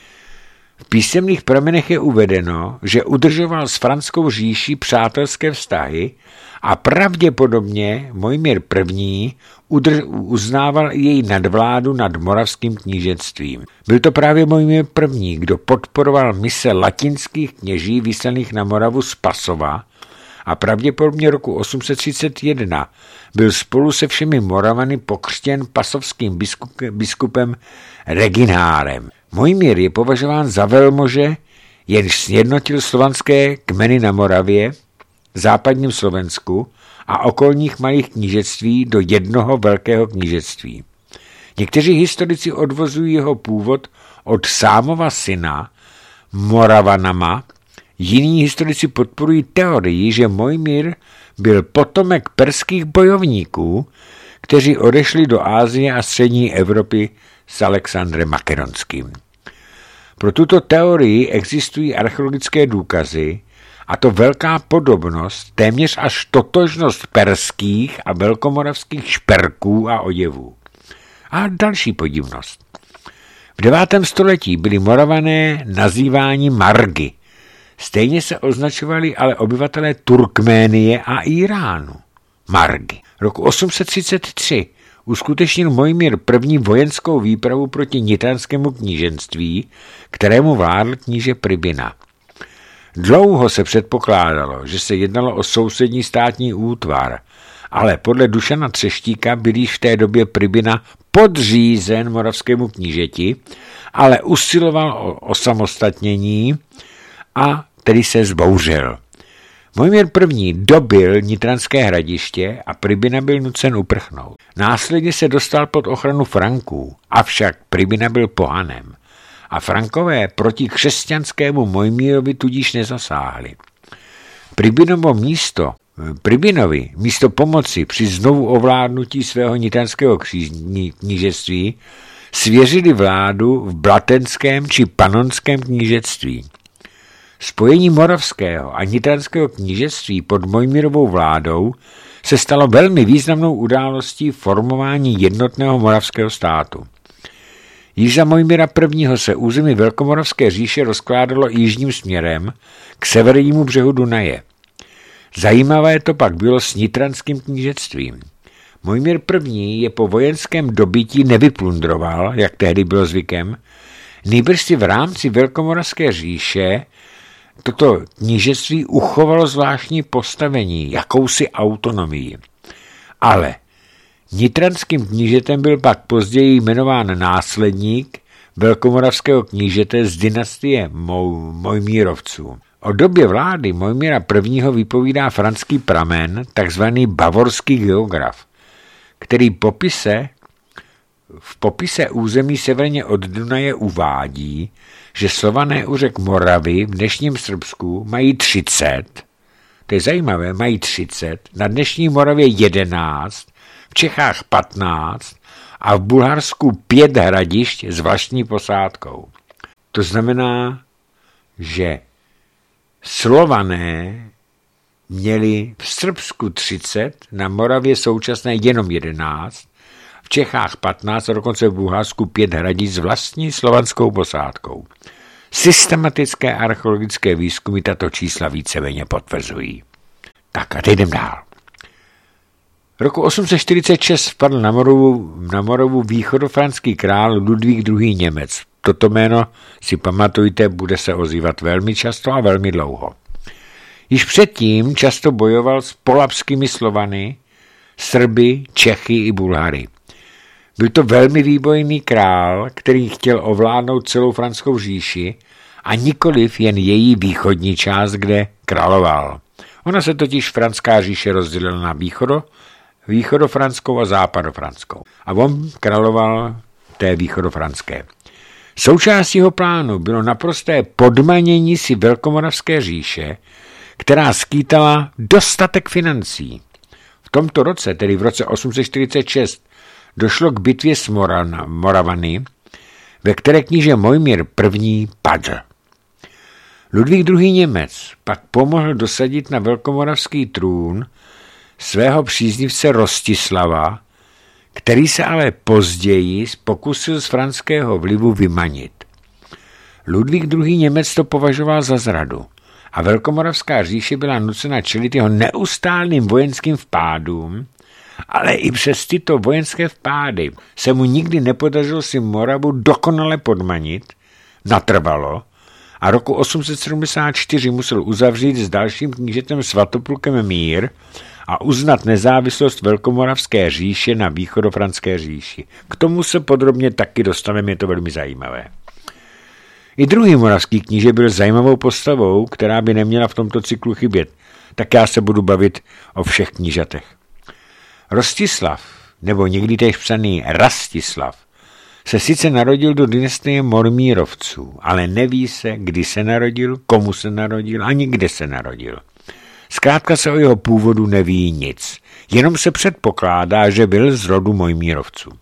V písemných pramenech je uvedeno, že udržoval s franskou říší přátelské vztahy a pravděpodobně Mojmír první udrž, uznával i její nadvládu nad moravským knížectvím. Byl to právě Mojmír první, kdo podporoval mise latinských kněží vyslaných na Moravu z Pasova a pravděpodobně roku osm set třicet jedna byl spolu se všemi Moravany pokřtěn pasovským biskupem Reginárem. Mojmír je považován za velmože, jenž sjednotil slovanské kmeny na Moravě, západním Slovensku a okolních malých knížectví do jednoho velkého knížectví. Někteří historici odvozují jeho původ od Sámova syna Moravanama, jiní historici podporují teorii, že Mojmír byl potomek perských bojovníků, kteří odešli do Asie a střední Evropy s Alexandrem Makedonským. Pro tuto teorii existují archeologické důkazy, a to velká podobnost, téměř až totožnost perských a velkomoravských šperků a oděvů. A další podivnost. V devátém století byli Moravané nazýváni Margy. Stejně se označovali ale obyvatelé Turkménie a Iránu. Margy. Roku osm set třicet tři uskutečnil Mojmír první vojenskou výpravu proti nitranskému kníženství, kterému vládl kníže Prybina. Dlouho se předpokládalo, že se jednalo o sousední státní útvar, ale podle Dušana Třeštíka byl již v té době Prybina podřízen moravskému knížeti, ale usiloval o osamostatnění a tedy se zbouřil. Mojmír první dobyl Nitranské hradiště a Prybina byl nucen uprchnout. Následně se dostal pod ochranu Franků, avšak Prybina byl pohanem a Frankové proti křesťanskému Mojmírovi tudíž nezasáhli. Prybinovo místo, Prybinovi místo pomoci při znovu ovládnutí svého nitranského knížectví svěřili vládu v blatenském či panonském knížectví. Spojení moravského a nitranského knížectví pod Mojmírovou vládou se stalo velmi významnou událostí formování jednotného moravského státu. Již za Mojmíra prvního se území Velkomoravské říše rozkládalo jižním směrem k severnímu břehu Dunaje. Zajímavé to pak bylo s nitranským knížectvím. Mojmír první je po vojenském dobytí nevyplundroval, jak tehdy bylo zvykem, Nýbrž si v rámci Velkomoravské říše toto knížectví uchovalo zvláštní postavení, jakousi autonomii. Ale nitranským knížetem byl pak později jmenován následník velkomoravského knížete z dynastie Moj- Mojmírovců. O době vlády Mojmíra prvního vypovídá franský pramen, takzvaný bavorský geograf, který popise, v popise území severně od Dunaje uvádí, že Slované u řek Moravy v dnešním Srbsku mají třicet, to je zajímavé, mají třicet, na dnešní Moravě jedenáct, v Čechách patnáct a v Bulharsku pět hradišť s vlastní posádkou. To znamená, že Slované měli v Srbsku třicet, na Moravě současné jenom jedenáct, v Čechách patnáct a dokonce v Bulharsku pět hradišť s vlastní slovanskou posádkou. Systematické archeologické výzkumy tato čísla víceméně potvrzují. Tak a teď jdem dál. Roku osm set čtyřicet šest vpadl na Moravu, na Moravu východofranský král Ludvík druhý. Němec. Toto jméno si pamatujte, bude se ozývat velmi často a velmi dlouho. Již předtím často bojoval s polabskými Slovany, Srby, Čechy i Bulhary. Byl to velmi výbojný král, který chtěl ovládnout celou Franskou říši a nikoliv jen její východní část, kde královal. Ona se totiž Franská říše rozdělila na východo, východofranskou a západofranskou. A on královal té východofranské. Součástí jeho plánu bylo naprosté podmanění si Velkomoravské říše, která skýtala dostatek financí. V tomto roce, tedy v roce osm set čtyřicet šest, došlo k bitvě s Moran, Moravany, ve které kníže Mojmír první padl. Ludvík druhý. Němec pak pomohl dosadit na velkomoravský trůn svého příznivce Rostislava, který se ale později pokusil z franského vlivu vymanit. Ludvík druhý. Němec to považoval za zradu a Velkomoravská říše byla nucena čelit jeho neustálým vojenským vpádům, ale i přes tyto vojenské vpády se mu nikdy nepodařilo si Moravu dokonale podmanit, natrvalo, a roku osm set sedmdesát čtyři musel uzavřít s dalším knížetem Svatoplukem mír a uznat nezávislost Velkomoravské říše na východofranské říši. K tomu se podrobně taky dostaneme, je to velmi zajímavé. I druhý moravský kníže byl zajímavou postavou, která by neměla v tomto cyklu chybět. Tak já se budu bavit o všech knížatech. Rostislav, nebo někdy též psaný Rastislav, se sice narodil do dynastie Mormírovců, ale neví se, kdy se narodil, komu se narodil, ani kde se narodil. Zkrátka se o jeho původu neví nic, jenom se předpokládá, že byl z rodu Mojmírovců.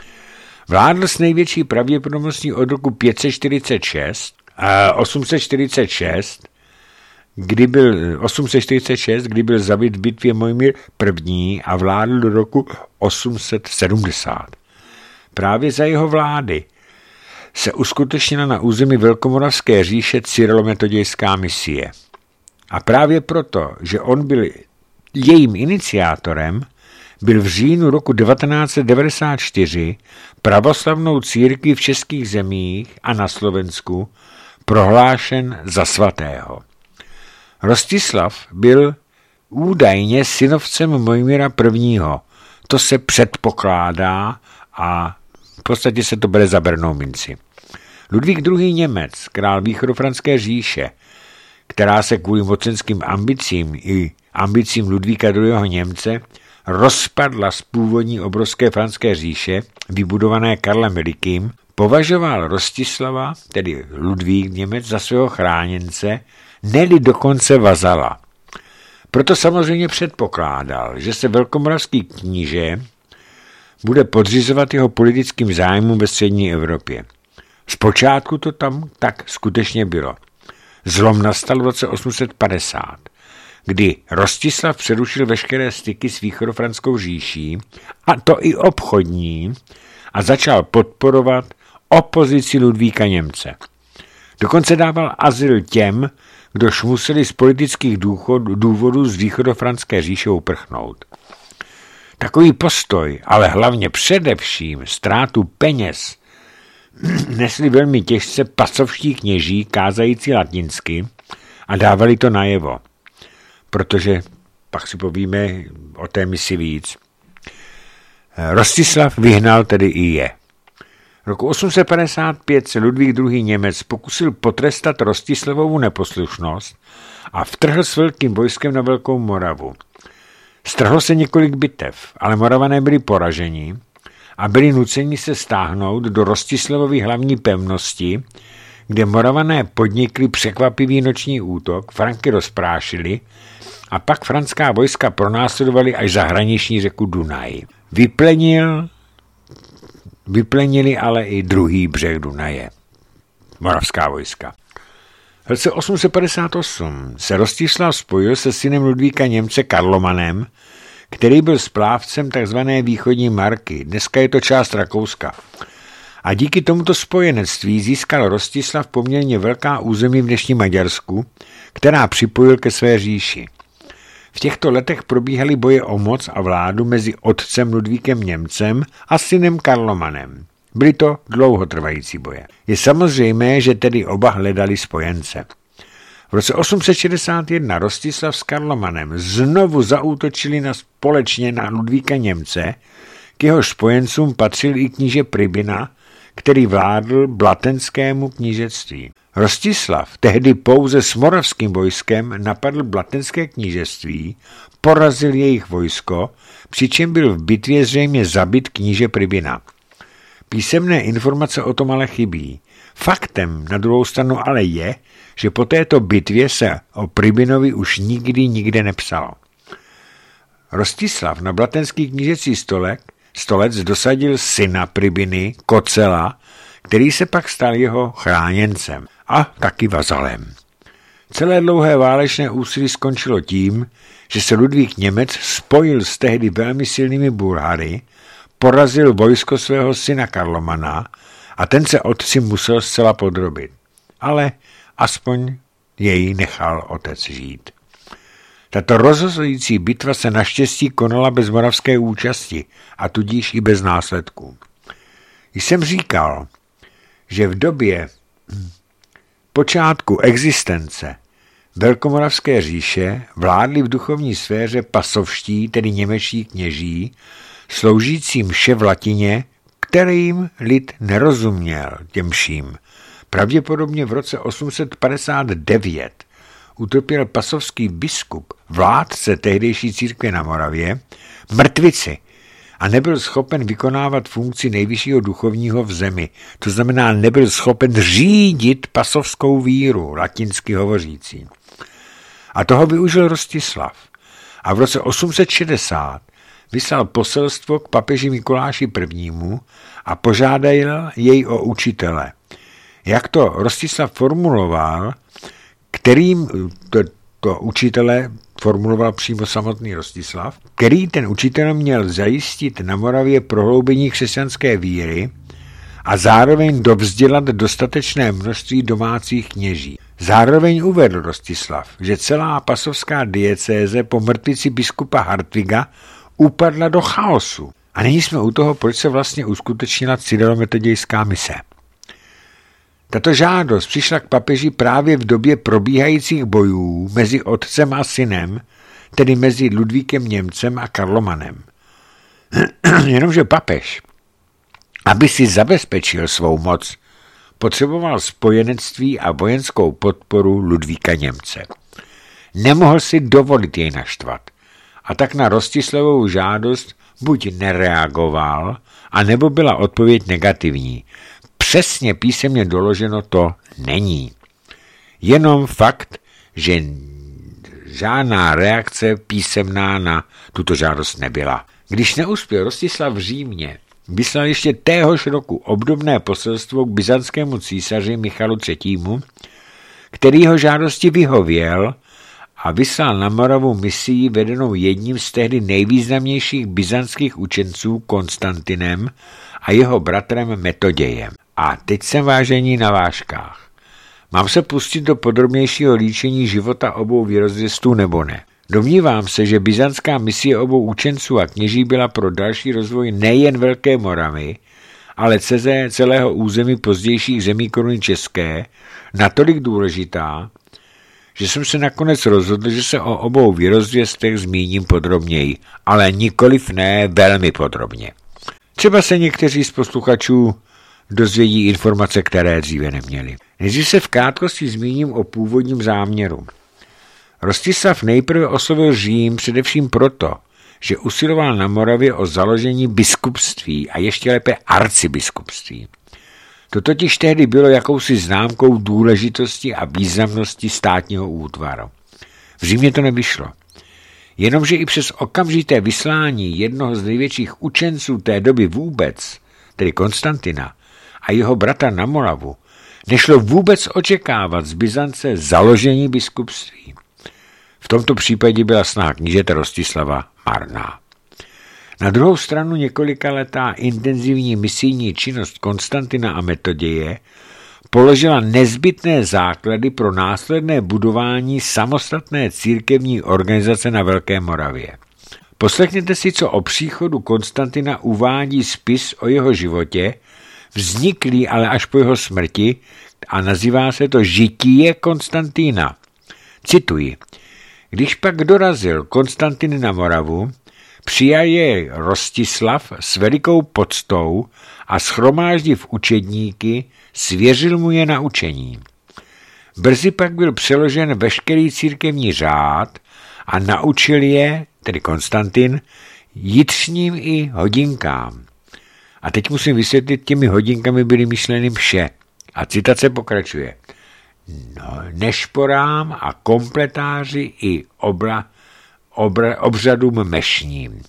Vládl s největší pravděpodobností od roku pět set čtyřicet šest a osm set čtyřicet šest, kdy byl osm set čtyřicet šest, kdy byl zabit v bitvě Mojmír první a vládl do roku osm set sedmdesát. Právě za jeho vlády se uskutečnila na území Velkomoravské říše cyrilometodějská misie. A právě proto, že on byl jejím iniciátorem, byl v říjnu roku devatenáct set devadesát čtyři pravoslavnou církví v českých zemích a na Slovensku prohlášen za svatého. Rostislav byl údajně synovcem Mojmíra prvního. To se předpokládá a v podstatě se to bere za bernou minci. Ludvík druhý. Němec, král východofranské říše, která se kvůli mocenským ambicím i ambicím Ludvíka druhého. Němce rozpadla z původní obrovské franské říše, vybudované Karlem Velikým, považoval Rostislava, tedy Ludvík Němec, za svého chráněnce, neli dokonce vazala. Proto samozřejmě předpokládal, že se velkomoravský kníže bude podřizovat jeho politickým zájmům ve střední Evropě. Zpočátku to tam tak skutečně bylo. Zlom nastal v roce osm set padesát, kdy Rostislav přerušil veškeré styky s východofranskou říší, a to i obchodní, a začal podporovat opozici Ludvíka Němce. Dokonce dával azyl těm, kdož museli z politických důvodů z východofranské říše uprchnout. Takový postoj, ale hlavně především ztrátu peněz nesli velmi těžce pasovští kněží, kázající latinsky, a dávali to najevo, protože pak si povíme o té misi víc. Rostislav vyhnal tedy i je. Roku osm set padesát pět se Ludvík druhý. Němec pokusil potrestat Rostislavovu neposlušnost a vtrhl s velkým vojskem na Velkou Moravu. Strhlo se několik bitev, ale Moravané byli poraženi a byli nuceni se stáhnout do Rostislavovy hlavní pevnosti, kde Moravané podnikli překvapivý noční útok, Franky rozprášili a pak franská vojska pronásledovali až za hraniční řeku Dunaj. Vyplenil, vyplenili ale i druhý břeh Dunaje, moravská vojska. V roce osm set padesát osm se Rostislav spojil se synem Ludvíka Němce Karlomanem, který byl správcem tzv. Východní marky, dneska je to část Rakouska. A díky tomuto spojenectví získal Rostislav poměrně velká území v dnešním Maďarsku, která připojil ke své říši. V těchto letech probíhaly boje o moc a vládu mezi otcem Ludvíkem Němcem a synem Karlomanem. Byly to dlouhotrvající boje. Je samozřejmé, že tedy oba hledali spojence. V roce osm set šedesát jedna Rostislav s Karlomanem znovu zaútočili na společně na Ludvíka Němce, k jehož spojencům patřil i kníže Pribina, který vládl blatenskému knížectví. Rostislav tehdy pouze s moravským vojskem napadl blatenské knížectví, porazil jejich vojsko, přičem byl v bitvě zřejmě zabit kníže Pribina. Písemné informace o tom ale chybí. Faktem na druhou stranu ale je, že po této bitvě se o Pribinovi už nikdy nikde nepsalo. Rostislav na blatenský knížecí stolek, stolec dosadil syna Pribiny, Kocela, který se pak stal jeho chráněncem a taky vazalem. Celé dlouhé válečné úsilí skončilo tím, že se Ludvík Němec spojil s tehdy velmi silnými Bulhary, porazil vojsko svého syna Karlomana a ten se otci musel zcela podrobit. Ale aspoň jej nechal otec žít. Tato rozhodující bitva se naštěstí konala bez moravské účasti a tudíž i bez následků. Jsem říkal, že v době počátku existence Velkomoravské říše vládli v duchovní sféře pasovští, tedy němečtí kněží, sloužící mše v latině, kterým lid nerozuměl těmším. Pravděpodobně v roce osm set padesát devět utrpěl pasovský biskup, vládce tehdejší církve na Moravě, mrtvici a nebyl schopen vykonávat funkci nejvyššího duchovního v zemi. To znamená, nebyl schopen řídit pasovskou víru, latinsky hovořící. A toho využil Rostislav. A v roce osm set šedesát vyslal poselstvo k papeži Mikuláši prvnímu a požádal jej o učitele. Jak to Rostislav formuloval, kterým to, to učitele formuloval přímo samotný Rostislav, který ten učitel měl zajistit na Moravě prohloubení křesťanské víry a zároveň dovzdělat dostatečné množství domácích kněží. Zároveň uvedl Rostislav, že celá pasovská diecéze po mrtvici biskupa Hartwiga upadla do chaosu. A nyní jsme u toho, proč se vlastně uskutečnila cyrilometodějská mise. Tato žádost přišla k papeži právě v době probíhajících bojů mezi otcem a synem, tedy mezi Ludvíkem Němcem a Karlomanem. Jenomže papež, aby si zabezpečil svou moc, potřeboval spojenectví a vojenskou podporu Ludvíka Němce. Nemohl si dovolit jej naštvat a tak na Rostislavovu žádost buď nereagoval, anebo byla odpověď negativní. Přesně písemně doloženo to není. Jenom fakt, že žádná reakce písemná na tuto žádost nebyla. Když neuspěl Rostislav v Římě, vyslal ještě téhož roku obdobné poselstvo k byzantskému císaři Michalu třetímu, který ho žádosti vyhověl a vyslal na Moravu misii vedenou jedním z tehdy nejvýznamnějších byzantských učenců Konstantinem a jeho bratrem Metodějem. A teď jsem, vážení, na vážkách. Mám se pustit do podrobnějšího líčení života obou výrozdvěstů nebo ne? Domnívám se, že byzantská misie obou učenců a kněží byla pro další rozvoj nejen Velké Moravy, ale celého území pozdějších zemí koruny české natolik důležitá, že jsem se nakonec rozhodl, že se o obou výrozvěstech zmíním podrobněji, ale nikoliv ne velmi podrobně. Třeba se někteří z posluchačů dozvědí informace, které dříve neměli. Nejdřív se v krátkosti zmíním o původním záměru. Rostislav nejprve oslovil Řím především proto, že usiloval na Moravě o založení biskupství a ještě lépe arcibiskupství. To totiž tehdy bylo jakousi známkou důležitosti a významnosti státního útvaru. V Římě to nevyšlo. Jenomže i přes okamžité vyslání jednoho z největších učenců té doby vůbec, tedy Konstantina, a jeho bratra na Moravu, nešlo vůbec očekávat z Byzance založení biskupství. V tomto případě byla snaha knížete Rostislava marná. Na druhou stranu několikaletá intenzivní misijní činnost Konstantina a Metoděje položila nezbytné základy pro následné budování samostatné církevní organizace na Velké Moravě. Poslechněte si, co o příchodu Konstantina uvádí spis o jeho životě, vzniklý ale až po jeho smrti, a nazývá se to Žitíje Konstantina. Cituji. Když pak dorazil Konstantin na Moravu, přijal jej Rostislav s velikou poctou a shromáždiv učedníky, svěřil mu je na učení. Brzy pak byl přeložen veškerý církevní řád a naučil je, tedy Konstantin, jitřním i hodinkám. A teď musím vysvětlit, těmi hodinkami byly myšleny mše. A citace pokračuje. No, nešporám a kompletáři i obla, obra, obřadům mešním.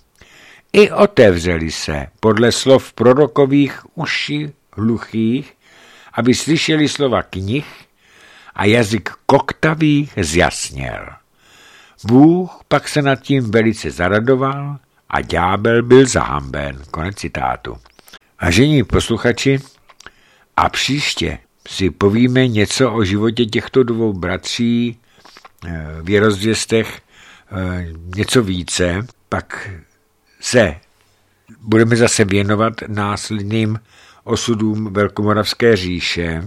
I otevřeli se podle slov prorokových uši hluchých, aby slyšeli slova knih a jazyk koktavých zjasněl. Bůh pak se nad tím velice zaradoval a ďábel byl zahamben. Konec citátu. Vážení posluchači, a příště si povíme něco o životě těchto dvou bratří v věrozvěstech, něco více, pak se budeme zase věnovat následným osudům Velkomoravské říše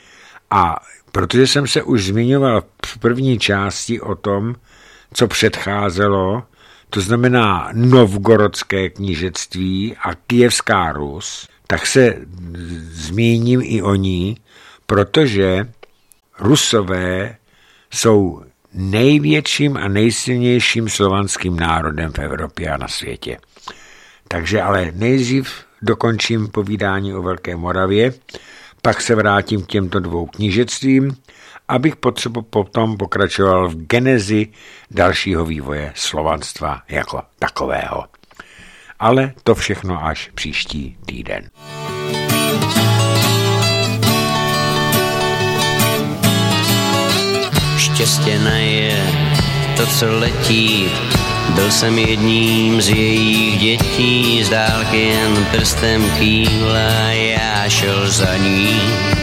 a protože jsem se už zmiňoval v první části o tom, co předcházelo, to znamená Novgorodské knížectví a Kyjevská Rus, tak se zmíním i o ní, protože Rusové jsou největším a nejsilnějším slovanským národem v Evropě a na světě. Takže ale nejdřív dokončím povídání o Velké Moravě, pak se vrátím k těmto dvou knížectvím, abych potřebu potom pokračoval v genezi dalšího vývoje slovanstva jako takového. Ale to všechno až příští týden. Štěstěna je to, co letí, byl jsem jedním z jejich dětí, z dálky jen prstem kývla, já šel za ní.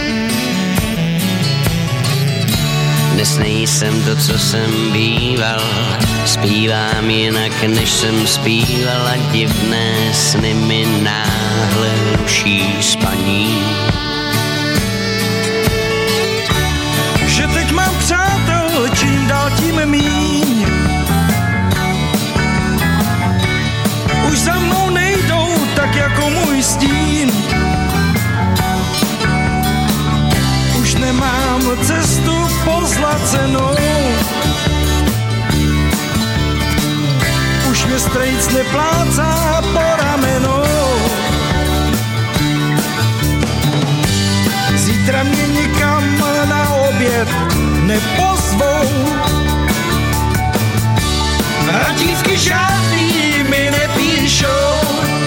Dnes nejsem to, co jsem býval, zpívám jinak, než jsem zpíval a divné sny mi náhle ruší spaní. Že teď mám přátel, čím dál tím míň, už za mnou nejdou tak jako můj stín. Už nemám cestu pozlacenou, už mě strejc neplácá po ramenou. Zítra mě nikam na oběd nepozvou a dívky žádný mi nepíšou.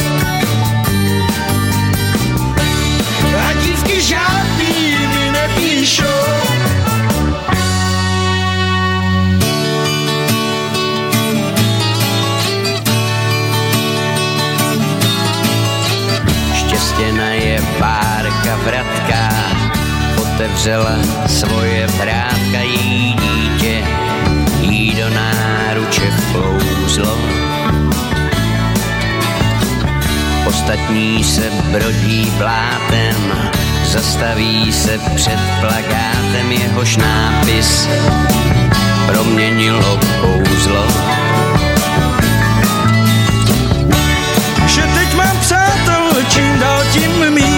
A dívky žádný mi nepíšou. Štěstěna je párka vratka, otevřela svoje vrátka, jí dítě jí do náruče vklouzlo. ostatní se brodí blátem, zastaví se před plakátem, jehož nápis proměnilo kouzlo. Že teď mám přátel, čím dál tím míň,